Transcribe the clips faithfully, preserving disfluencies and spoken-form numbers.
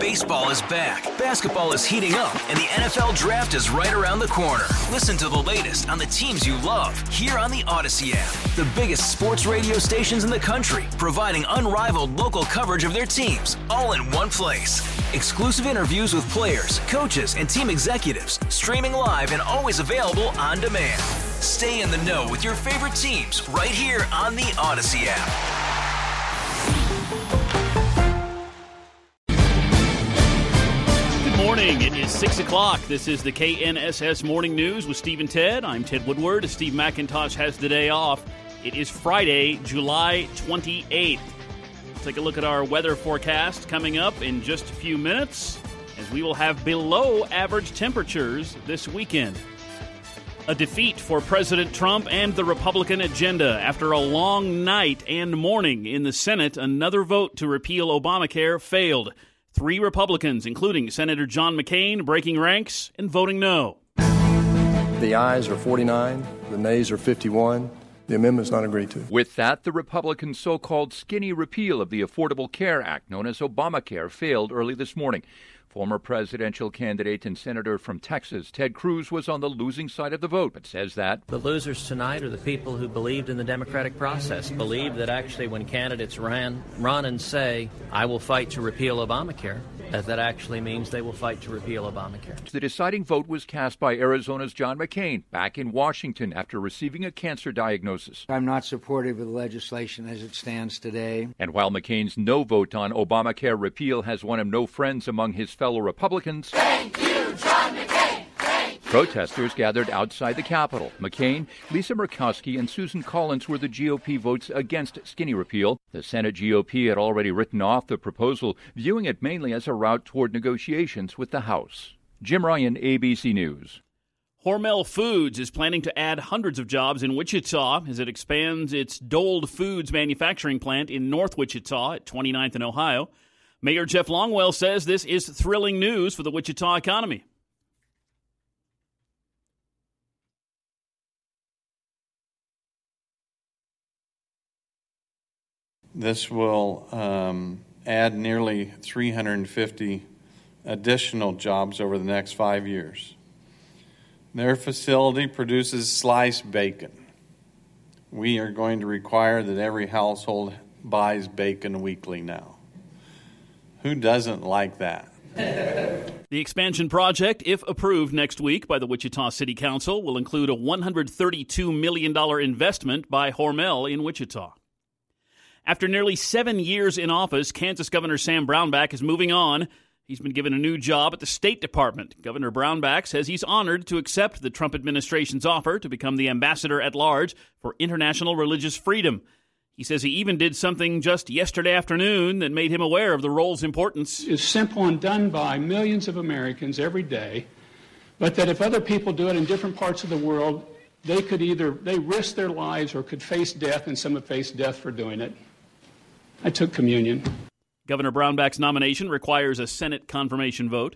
Baseball is back, basketball is heating up, and the N F L Draft is right around the corner. Listen to the latest on the teams you love here on the Odyssey app. The biggest sports radio stations in the country, providing unrivaled local coverage of their teams, all in one place. Exclusive interviews with players, coaches, and team executives, streaming live and always available on demand. Stay in the know with your favorite teams right here on the Odyssey app. Morning. It is six o'clock. This is the K N S S Morning News with Steve and Ted. I'm Ted Woodward. Steve McIntosh has the day off. It is Friday, July twenty-eighth. Let's take a look at our weather forecast coming up in just a few minutes, as we will have below average temperatures this weekend. A defeat for President Trump and the Republican agenda. After a long night and morning in the Senate, another vote to repeal Obamacare failed. Three Republicans, including Senator John McCain, breaking ranks and voting no. The ayes are forty-nine, the nays are fifty-one. The amendment is not agreed to. With that, the Republican so-called skinny repeal of the Affordable Care Act, known as Obamacare, failed early this morning. Former presidential candidate and senator from Texas, Ted Cruz, was on the losing side of the vote, but says that the losers tonight are the people who believed in the democratic process, believed that actually when candidates ran, run and say, I will fight to repeal Obamacare, that that actually means they will fight to repeal Obamacare. The deciding vote was cast by Arizona's John McCain back in Washington after receiving a cancer diagnosis. I'm not supportive of the legislation as it stands today. And while McCain's no vote on Obamacare repeal has won him no friends among his fellow Republicans, thank you, John McCain. Thank you. Protesters gathered outside the Capitol. McCain, Lisa Murkowski, and Susan Collins were the G O P votes against skinny repeal. The Senate G O P had already written off the proposal, viewing it mainly as a route toward negotiations with the House. Jim Ryan, A B C News. Hormel Foods is planning to add hundreds of jobs in Wichita as it expands its Dole Foods manufacturing plant in North Wichita at twenty-ninth and Ohio. Mayor Jeff Longwell says this is thrilling news for the Wichita economy. This will um, add nearly three hundred fifty additional jobs over the next five years. Their facility produces sliced bacon. We are going to require that every household buys bacon weekly now. Who doesn't like that? The expansion project, if approved next week by the Wichita City Council, will include a one hundred thirty-two million dollars investment by Hormel in Wichita. After nearly seven years in office, Kansas Governor Sam Brownback is moving on. He's been given a new job at the State Department. Governor Brownback says he's honored to accept the Trump administration's offer to become the ambassador at large for international religious freedom. He says he even did something just yesterday afternoon that made him aware of the role's importance. It's simple and done by millions of Americans every day, but that if other people do it in different parts of the world, they could either, they risk their lives or could face death, and some have faced death for doing it. I took communion. Governor Brownback's nomination requires a Senate confirmation vote.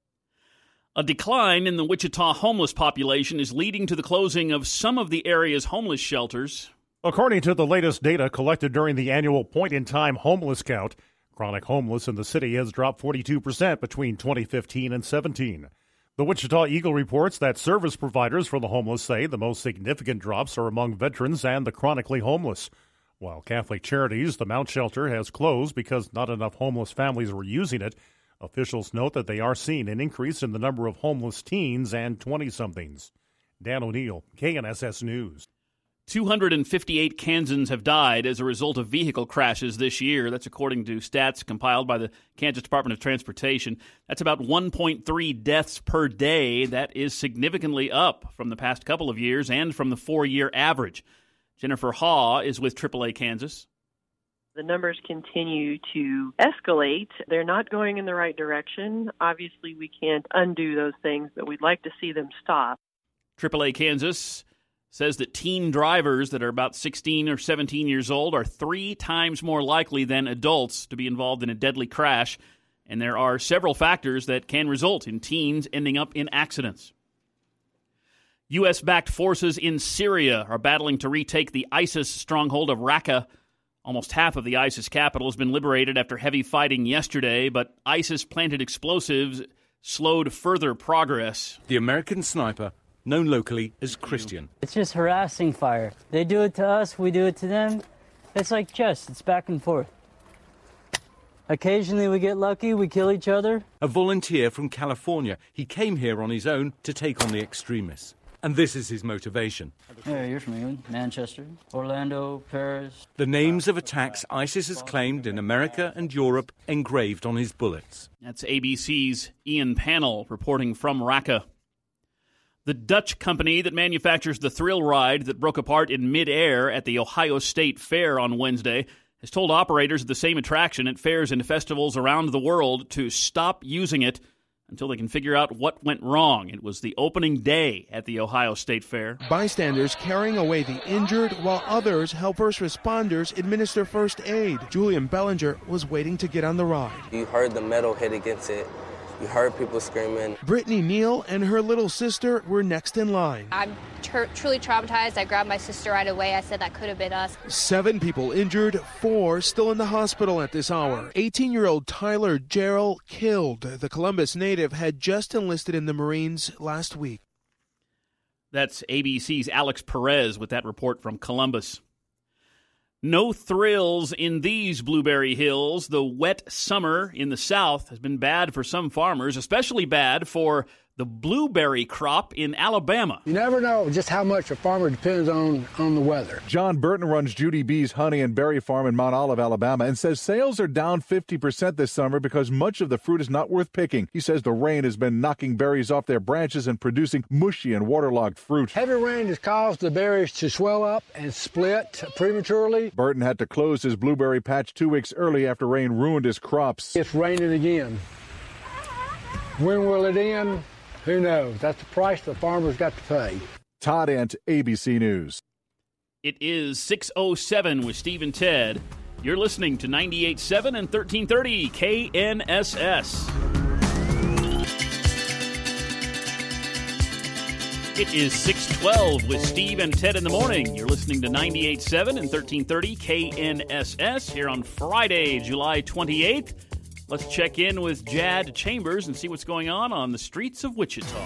A decline in the Wichita homeless population is leading to the closing of some of the area's homeless shelters. According to the latest data collected during the annual point-in-time homeless count, chronic homeless in the city has dropped forty-two percent between twenty fifteen and seventeen. The Wichita Eagle reports that service providers for the homeless say the most significant drops are among veterans and the chronically homeless. While Catholic Charities, the Mount Shelter, has closed because not enough homeless families were using it, officials note that they are seeing an increase in the number of homeless teens and twenty-somethings. Dan O'Neill, K N S S News. two hundred fifty-eight Kansans have died as a result of vehicle crashes this year. That's according to stats compiled by the Kansas Department of Transportation. That's about one point three deaths per day. That is significantly up from the past couple of years and from the four-year average. Jennifer Haw is with triple A Kansas. The numbers continue to escalate. They're not going in the right direction. Obviously, we can't undo those things, but we'd like to see them stop. triple A Kansas says that teen drivers that are about sixteen or seventeen years old are three times more likely than adults to be involved in a deadly crash, and there are several factors that can result in teens ending up in accidents. U S-backed forces in Syria are battling to retake the ISIS stronghold of Raqqa. Almost half of the ISIS capital has been liberated after heavy fighting yesterday, but ISIS-planted explosives slowed further progress. The American sniper, known locally as Christian. It's just harassing fire. They do it to us, we do it to them. It's like chess, it's back and forth. Occasionally we get lucky, we kill each other. A volunteer from California. He came here on his own to take on the extremists. And this is his motivation. Yeah, you're from England. Manchester, Orlando, Paris. The names of attacks ISIS has claimed in America and Europe engraved on his bullets. That's A B C's Ian Pannell reporting from Raqqa. The Dutch company that manufactures the thrill ride that broke apart in midair at the Ohio State Fair on Wednesday has told operators of the same attraction at fairs and festivals around the world to stop using it until they can figure out what went wrong. It was the opening day at the Ohio State Fair. Bystanders carrying away the injured while others help first responders administer first aid. Julian Bellinger was waiting to get on the ride. You heard the metal hit against it. You heard people screaming. Brittany Neal and her little sister were next in line. I'm tr- truly traumatized. I grabbed my sister right away. I said that could have been us. Seven people injured, four still in the hospital at this hour. eighteen-year-old Tyler Jarrell killed. The Columbus native had just enlisted in the Marines last week. That's A B C's Alex Perez with that report from Columbus. No thrills in these Blueberry Hills. The wet summer in the South has been bad for some farmers, especially bad for the blueberry crop in Alabama. You never know just how much a farmer depends on, on the weather. John Burton runs Judy B's Honey and Berry Farm in Mount Olive, Alabama, and says sales are down fifty percent this summer because much of the fruit is not worth picking. He says the rain has been knocking berries off their branches and producing mushy and waterlogged fruit. Heavy rain has caused the berries to swell up and split prematurely. Burton had to close his blueberry patch two weeks early after rain ruined his crops. It's raining again. When will it end? Who knows? That's the price the farmers got to pay. Todd Ent, A B C News. It is six oh seven with Steve and Ted. You're listening to ninety-eight point seven and thirteen thirty K N S S. It is six twelve with Steve and Ted in the morning. You're listening to ninety-eight point seven and thirteen thirty K N S S here on Friday, July twenty-eighth. Let's check in with Jad Chambers and see what's going on on the streets of Wichita.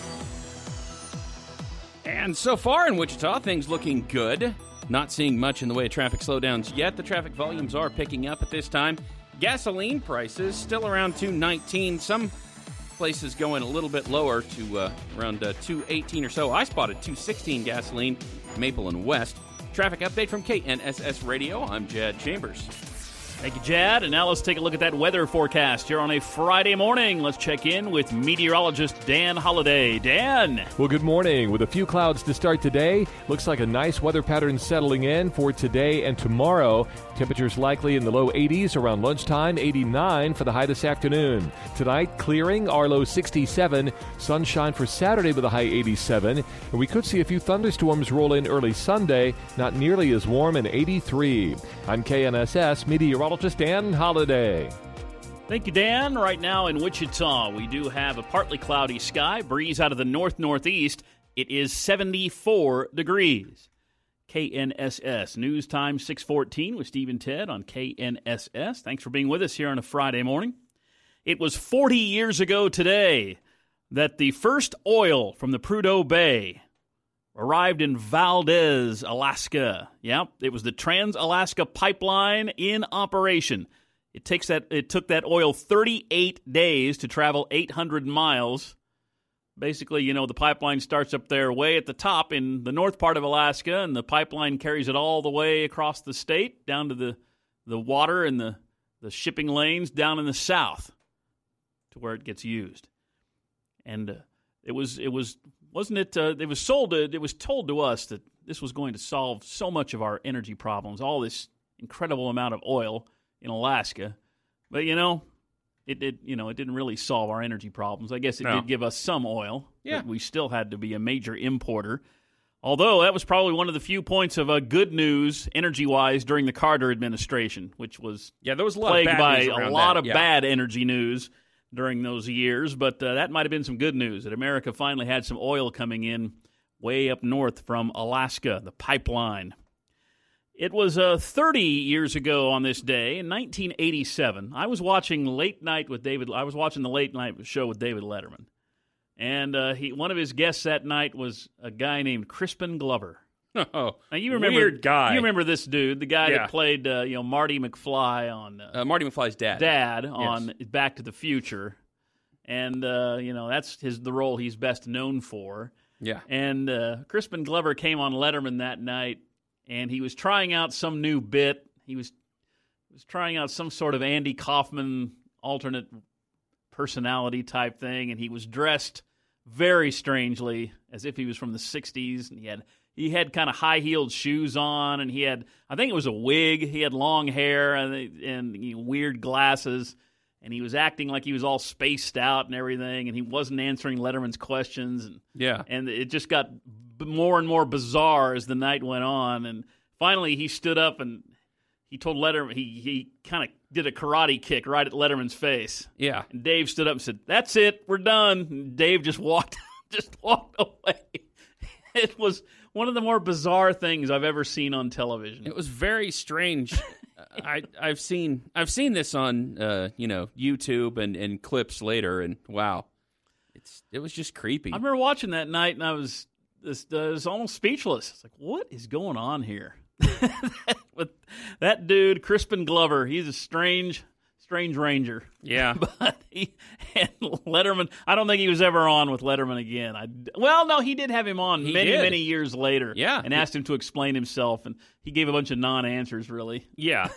And so far in Wichita, things looking good. Not seeing much in the way of traffic slowdowns yet. The traffic volumes are picking up at this time. Gasoline prices still around two nineteen. Some places going a little bit lower to uh, around uh, two eighteen or so. I spotted two sixteen gasoline, Maple and West. Traffic update from K N S S Radio. I'm Jad Chambers. Thank you, Jad. And now let's take a look at that weather forecast here on a Friday morning. Let's check in with meteorologist Dan Holliday. Dan. Well, good morning. With a few clouds to start today, looks like a nice weather pattern settling in for today and tomorrow. Temperatures likely in the low eighties around lunchtime, eighty-nine for the high this afternoon. Tonight, clearing, our low sixty-seven. Sunshine for Saturday with a high eighty-seven. And we could see a few thunderstorms roll in early Sunday, not nearly as warm, and eighty-three. I'm K N S S meteorologist Dan Holliday. Thank you, Dan. Right now in Wichita, we do have a partly cloudy sky, breeze out of the north-northeast. It is seventy-four degrees. K N S S News Time six fourteen with Steve and Ted on K N S S. Thanks for being with us here on a Friday morning. It was forty years ago today that the first oil from the Prudhoe Bay arrived in Valdez, Alaska. Yep, it was the Trans-Alaska Pipeline in operation. It takes that. It took that oil thirty-eight days to travel eight hundred miles. Basically, you know, the pipeline starts up there way at the top in the north part of Alaska, and the pipeline carries it all the way across the state down to the, the water and the, the shipping lanes down in the south to where it gets used. And uh, it was it was wasn't it? Uh, it was sold. To, it was told to us that this was going to solve so much of our energy problems. All this incredible amount of oil in Alaska, but you know. It did, you know, it didn't really solve our energy problems. I guess it no. did give us some oil, yeah. but we still had to be a major importer. Although that was probably one of the few points of uh, good news, energy-wise, during the Carter administration, which was yeah, there was a lot plagued of bad by news a around lot that. of yeah. bad energy news during those years. But uh, that might have been some good news, that America finally had some oil coming in way up north from Alaska, the pipeline. It was uh, thirty years ago on this day, in nineteen eighty-seven. I was watching Late Night with David. I was watching the Late Night show with David Letterman, and uh, he one of his guests that night was a guy named Crispin Glover. Oh, now you remember, weird guy. You remember this dude, the guy Yeah. that played uh, you know Marty McFly on uh, Uh, Marty McFly's dad. Dad Yes. on Back to the Future, and uh, you know that's his the role he's best known for. Yeah. And uh, Crispin Glover came on Letterman that night, and he was trying out some new bit. He was was trying out some sort of Andy Kaufman alternate personality type thing, and he was dressed very strangely, as if he was from the sixties. And he had he had kind of high heeled shoes on, and he had I think it was a wig. He had long hair and, and you know, weird glasses. And he was acting like he was all spaced out and everything, and he wasn't answering Letterman's questions. And, Yeah. and it just got b- more and more bizarre as the night went on. And finally, he stood up and he told Letterman, he, he kind of did a karate kick right at Letterman's face. Yeah. And Dave stood up and said, "That's it, we're done." And Dave just walked, just walked away. It was one of the more bizarre things I've ever seen on television. It was very strange. I, I've seen I've seen this on uh, you know YouTube and, and clips later, and wow, it's it was just creepy. I remember watching that night, and I was this uh, was almost speechless. It's like, what is going on here? With that dude, Crispin Glover, he's a strange, strange ranger. Yeah, but he and Letterman. I don't think he was ever on with Letterman again. I well, no, he did have him on He many, did. many years later. Yeah, and asked him to explain himself, and he gave a bunch of non-answers. Really, Yeah,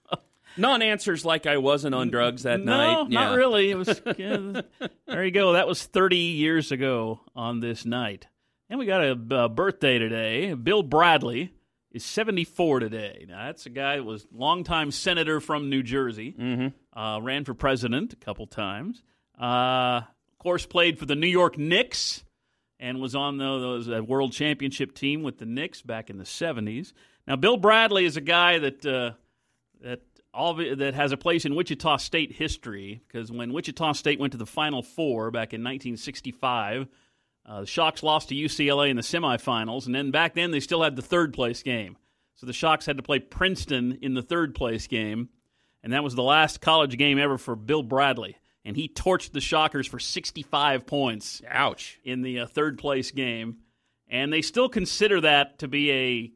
non-answers like I wasn't on drugs that no, night. not Yeah. really. It was yeah, there you go. That was thirty years ago on this night, and we got a uh, birthday today. Bill Bradley is seventy-four today. Now that's a guy that was longtime senator from New Jersey. Mm-hmm. Uh, ran for president a couple times. Uh, of course, played for the New York Knicks and was on the, those uh, World Championship team with the Knicks back in the seventies. Now, Bill Bradley is a guy that uh, that all of it, that has a place in Wichita State history, because when Wichita State went to the Final Four back in nineteen sixty-five, uh, the Shocks lost to U C L A in the semifinals, and then back then they still had the third place game. So the Shocks had to play Princeton in the third place game, and that was the last college game ever for Bill Bradley. And he torched the Shockers for sixty-five points. Ouch. In the uh, third place game. And they still consider that to be a,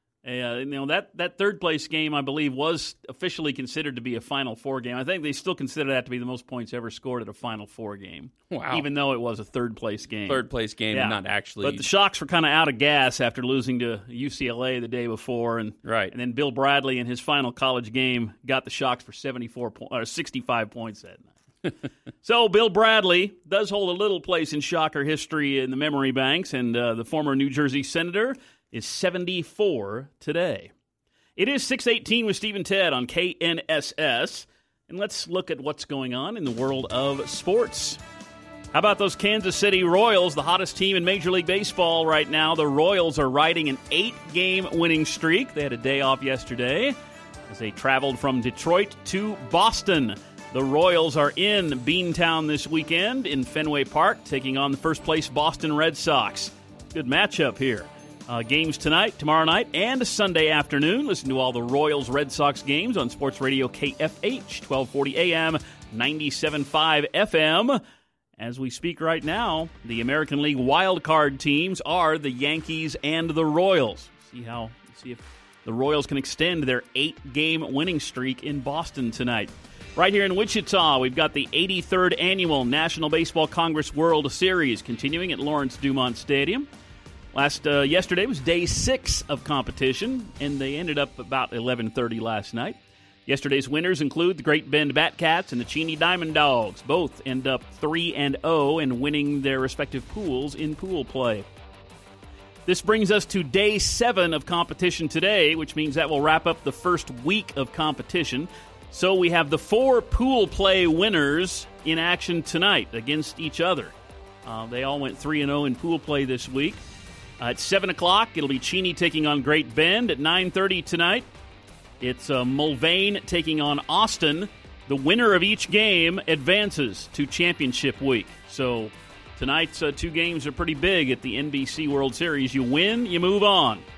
a uh, you know, that, that third place game, I believe, was officially considered to be a Final Four game. I think they still consider that to be the most points ever scored at a Final Four game. Wow. Even though it was a third place game. Third place game, Yeah. and not actually. But the Shocks were kind of out of gas after losing to U C L A the day before, and right. and then Bill Bradley in his final college game got the Shocks for seventy-four po- or sixty-five points that night. So Bill Bradley does hold a little place in Shocker history in the memory banks, and uh, the former New Jersey senator is seventy-four today. It is six eighteen with Steve and Ted on K N S S, and let's look at what's going on in the world of sports. How about those Kansas City Royals, the hottest team in Major League Baseball right now? The Royals are riding an eight-game winning streak. They had a day off yesterday as they traveled from Detroit to Boston. The Royals are in Beantown this weekend in Fenway Park, taking on the first-place Boston Red Sox. Good matchup here. Uh, games tonight, tomorrow night, and Sunday afternoon. Listen to all the Royals-Red Sox games on Sports Radio K F H, twelve forty A M, ninety-seven point five F M. As we speak right now, the American League wildcard teams are the Yankees and the Royals. See how, see if the Royals can extend their eight-game winning streak in Boston tonight. Right here in Wichita, we've got the eighty-third Annual National Baseball Congress World Series continuing at Lawrence Dumont Stadium. Last uh, yesterday was day six of competition, and they ended up about eleven thirty last night. Yesterday's winners include the Great Bend Batcats and the Cheney Diamond Dogs. Both end up three and oh and winning their respective pools in pool play. This brings us to day seven of competition today, which means that will wrap up the first week of competition. So we have the four pool play winners in action tonight against each other. Uh, they all went three and oh in pool play this week. Uh, at seven o'clock, it'll be Cheney taking on Great Bend. At nine thirty tonight, it's uh, Mulvane taking on Austin. The winner of each game advances to championship week. So tonight's uh, two games are pretty big at the N B C World Series. You win, you move on.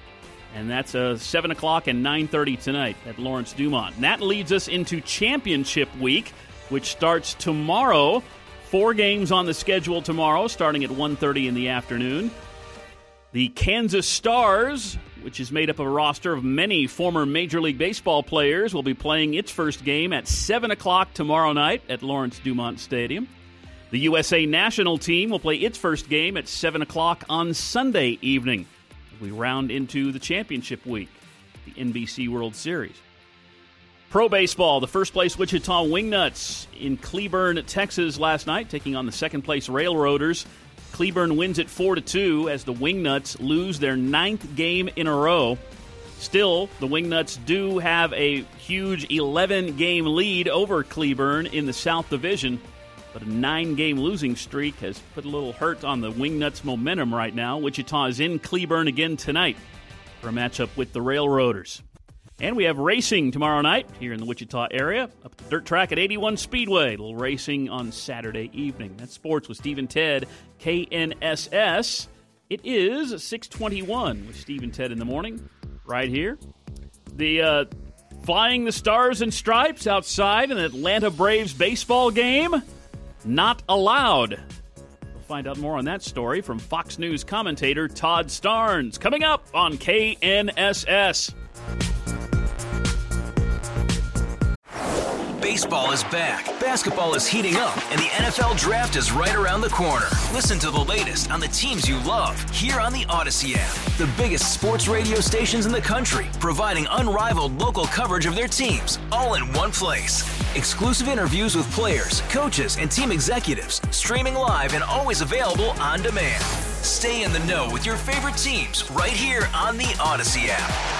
And that's uh, seven o'clock and nine thirty tonight at Lawrence Dumont. And that leads us into championship week, which starts tomorrow. Four games on the schedule tomorrow, starting at one thirty in the afternoon. The Kansas Stars, which is made up of a roster of many former Major League Baseball players, will be playing its first game at seven o'clock tomorrow night at Lawrence Dumont Stadium. The U S A national team will play its first game at seven o'clock on Sunday evening. We round into the championship week, the N B C World Series. Pro baseball, the first-place Wichita Wingnuts in Cleburne, Texas last night, taking on the second-place Railroaders. Cleburne wins it four to two as the Wingnuts lose their ninth game in a row. Still, the Wingnuts do have a huge eleven-game lead over Cleburne in the South Division, but a nine-game losing streak has put a little hurt on the Wingnuts' momentum right now. Wichita is in Cleburne again tonight for a matchup with the Railroaders. And we have racing tomorrow night here in the Wichita area, up at the dirt track at eighty-one Speedway. A little racing on Saturday evening. That's sports with Steve and Ted, K N S S. It is six twenty-one with Steve and Ted in the morning, right here. The uh, Flying the Stars and Stripes outside an Atlanta Braves baseball game, not allowed. We'll find out more on that story from Fox News commentator Todd Starnes, coming up on K N S S. Baseball is back, basketball is heating up, and the N F L Draft is right around the corner. Listen to the latest on the teams you love here on the Odyssey app. The biggest sports radio stations in the country, providing unrivaled local coverage of their teams, all in one place. Exclusive interviews with players, coaches, and team executives, streaming live and always available on demand. Stay in the know with your favorite teams right here on the Odyssey app.